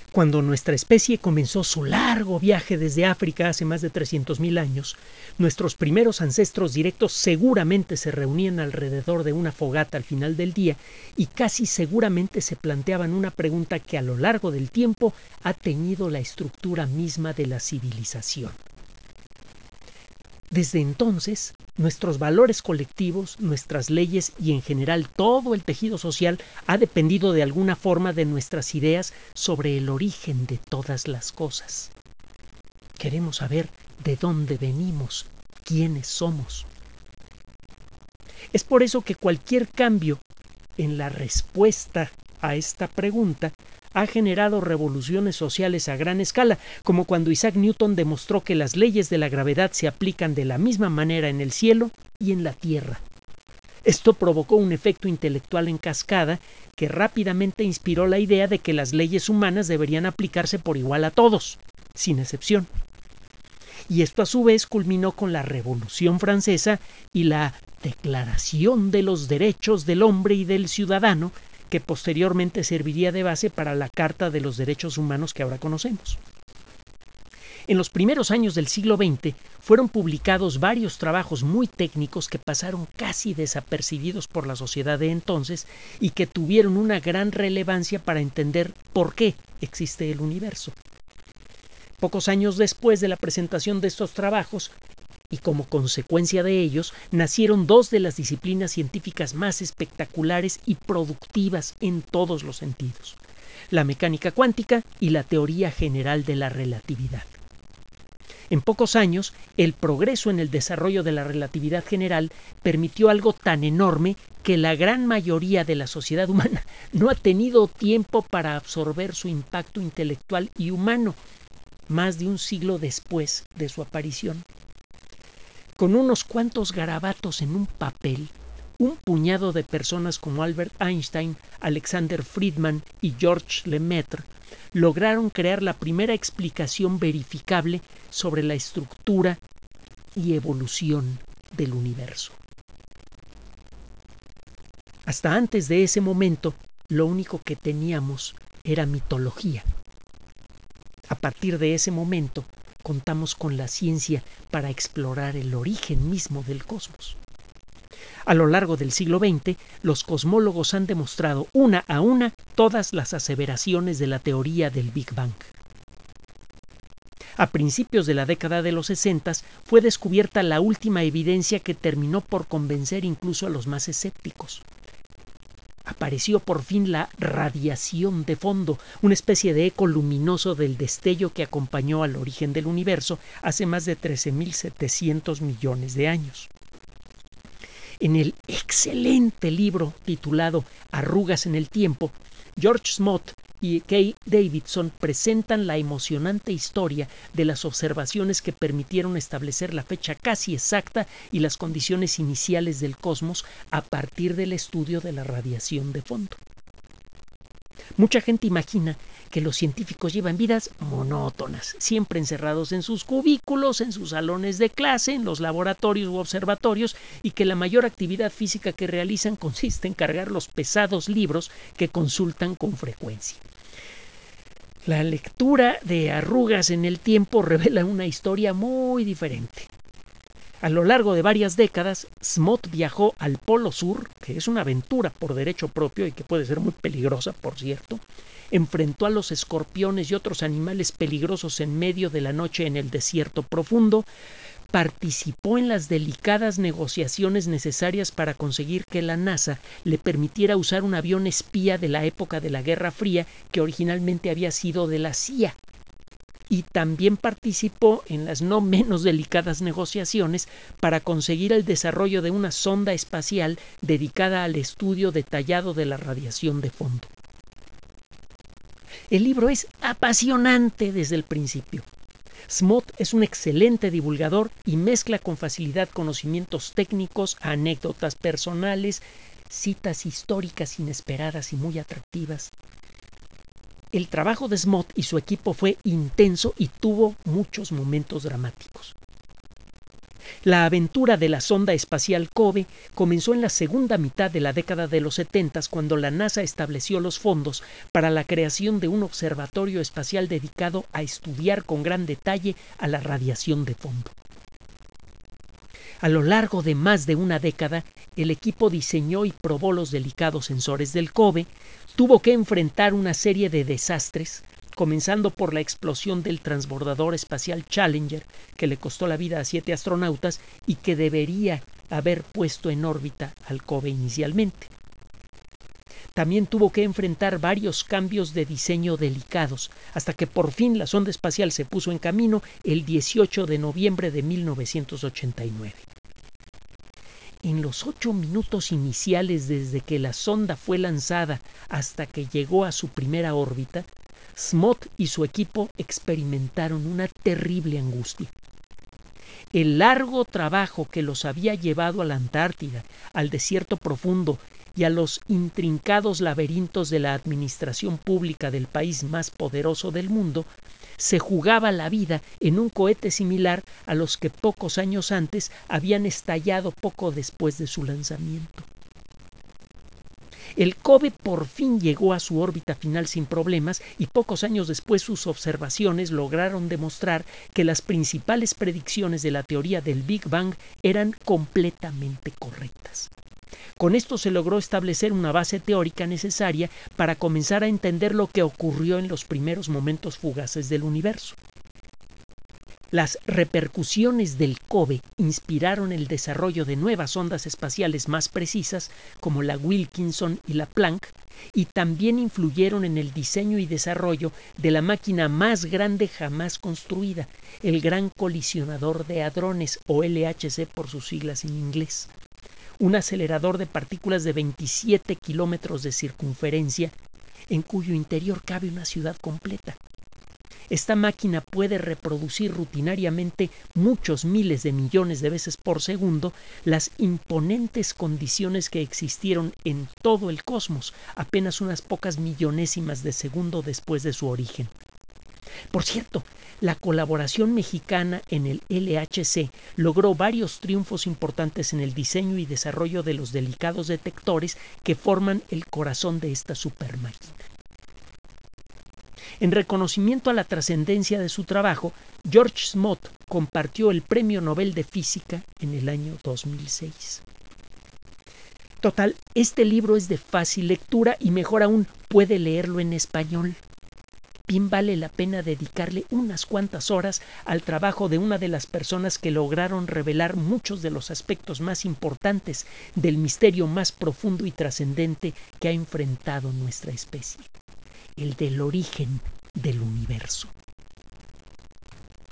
Cuando nuestra especie comenzó su largo viaje desde África hace más de 300.000 años, nuestros primeros ancestros directos seguramente se reunían alrededor de una fogata al final del día y casi seguramente se planteaban una pregunta que a lo largo del tiempo ha teñido la estructura misma de la civilización. Desde entonces, nuestros valores colectivos, nuestras leyes y en general todo el tejido social ha dependido de alguna forma de nuestras ideas sobre el origen de todas las cosas. Queremos saber de dónde venimos, quiénes somos. Es por eso que cualquier cambio en la respuesta a esta pregunta ha generado revoluciones sociales a gran escala, como cuando Isaac Newton demostró que las leyes de la gravedad se aplican de la misma manera en el cielo y en la tierra. Esto provocó un efecto intelectual en cascada que rápidamente inspiró la idea de que las leyes humanas deberían aplicarse por igual a todos, sin excepción. Y esto a su vez culminó con la Revolución Francesa y la Declaración de los Derechos del Hombre y del Ciudadano, que posteriormente serviría de base para la Carta de los Derechos Humanos que ahora conocemos. En los primeros años del siglo XX fueron publicados varios trabajos muy técnicos que pasaron casi desapercibidos por la sociedad de entonces y que tuvieron una gran relevancia para entender por qué existe el universo. Pocos años después de la presentación de estos trabajos, y como consecuencia de ellos, nacieron dos de las disciplinas científicas más espectaculares y productivas en todos los sentidos: la mecánica cuántica y la teoría general de la relatividad. En pocos años, el progreso en el desarrollo de la relatividad general permitió algo tan enorme que la gran mayoría de la sociedad humana no ha tenido tiempo para absorber su impacto intelectual y humano, más de un siglo después de su aparición. Con unos cuantos garabatos en un papel, un puñado de personas como Albert Einstein, Alexander Friedman y Georges Lemaitre lograron crear la primera explicación verificable sobre la estructura y evolución del universo. Hasta antes de ese momento, lo único que teníamos era mitología. A partir de ese momento, contamos con la ciencia para explorar el origen mismo del cosmos. A lo largo del siglo XX, los cosmólogos han demostrado una a una todas las aseveraciones de la teoría del Big Bang. A principios de la década de los 60 fue descubierta la última evidencia que terminó por convencer incluso a los más escépticos. Apareció por fin la radiación de fondo, una especie de eco luminoso del destello que acompañó al origen del universo hace más de 13.700 millones de años. En el excelente libro titulado Arrugas en el tiempo, George Smoot y Kay Davidson presentan la emocionante historia de las observaciones que permitieron establecer la fecha casi exacta y las condiciones iniciales del cosmos a partir del estudio de la radiación de fondo. Mucha gente imagina que los científicos llevan vidas monótonas, siempre encerrados en sus cubículos, en sus salones de clase, en los laboratorios u observatorios, y que la mayor actividad física que realizan consiste en cargar los pesados libros que consultan con frecuencia. La lectura de Arrugas en el tiempo revela una historia muy diferente. A lo largo de varias décadas, Smoot viajó al Polo Sur, que es una aventura por derecho propio y que puede ser muy peligrosa, por cierto. Enfrentó a los escorpiones y otros animales peligrosos en medio de la noche en el desierto profundo. Participó en las delicadas negociaciones necesarias para conseguir que la NASA le permitiera usar un avión espía de la época de la Guerra Fría que originalmente había sido de la CIA. Y también participó en las no menos delicadas negociaciones para conseguir el desarrollo de una sonda espacial dedicada al estudio detallado de la radiación de fondo. El libro es apasionante desde el principio. Smoot es un excelente divulgador y mezcla con facilidad conocimientos técnicos, anécdotas personales, citas históricas inesperadas y muy atractivas. El trabajo de Smoot y su equipo fue intenso y tuvo muchos momentos dramáticos. La aventura de la sonda espacial COBE comenzó en la segunda mitad de la década de los 70, cuando la NASA estableció los fondos para la creación de un observatorio espacial dedicado a estudiar con gran detalle a la radiación de fondo. A lo largo de más de una década, el equipo diseñó y probó los delicados sensores del COBE, tuvo que enfrentar una serie de desastres, comenzando por la explosión del transbordador espacial Challenger, que le costó la vida a 7 astronautas y que debería haber puesto en órbita al COBE inicialmente. También tuvo que enfrentar varios cambios de diseño delicados, hasta que por fin la sonda espacial se puso en camino el 18 de noviembre de 1989. En los 8 minutos iniciales desde que la sonda fue lanzada hasta que llegó a su primera órbita, Smoot y su equipo experimentaron una terrible angustia. El largo trabajo que los había llevado a la Antártida, al desierto profundo y a los intrincados laberintos de la administración pública del país más poderoso del mundo, se jugaba la vida en un cohete similar a los que pocos años antes habían estallado poco después de su lanzamiento. El COBE por fin llegó a su órbita final sin problemas y pocos años después sus observaciones lograron demostrar que las principales predicciones de la teoría del Big Bang eran completamente correctas. Con esto se logró establecer una base teórica necesaria para comenzar a entender lo que ocurrió en los primeros momentos fugaces del universo. Las repercusiones del COBE inspiraron el desarrollo de nuevas ondas espaciales más precisas, como la Wilkinson y la Planck, y también influyeron en el diseño y desarrollo de la máquina más grande jamás construida, el Gran Colisionador de Hadrones, o LHC por sus siglas en inglés. Un acelerador de partículas de 27 kilómetros de circunferencia, en cuyo interior cabe una ciudad completa. Esta máquina puede reproducir rutinariamente muchos miles de millones de veces por segundo las imponentes condiciones que existieron en todo el cosmos apenas unas pocas millonésimas de segundo después de su origen. Por cierto, la colaboración mexicana en el LHC logró varios triunfos importantes en el diseño y desarrollo de los delicados detectores que forman el corazón de esta supermáquina. En reconocimiento a la trascendencia de su trabajo, George Smoot compartió el Premio Nobel de Física en el año 2006. Total, este libro es de fácil lectura y mejor aún puede leerlo en español. Bien vale la pena dedicarle unas cuantas horas al trabajo de una de las personas que lograron revelar muchos de los aspectos más importantes del misterio más profundo y trascendente que ha enfrentado nuestra especie, el del origen del universo.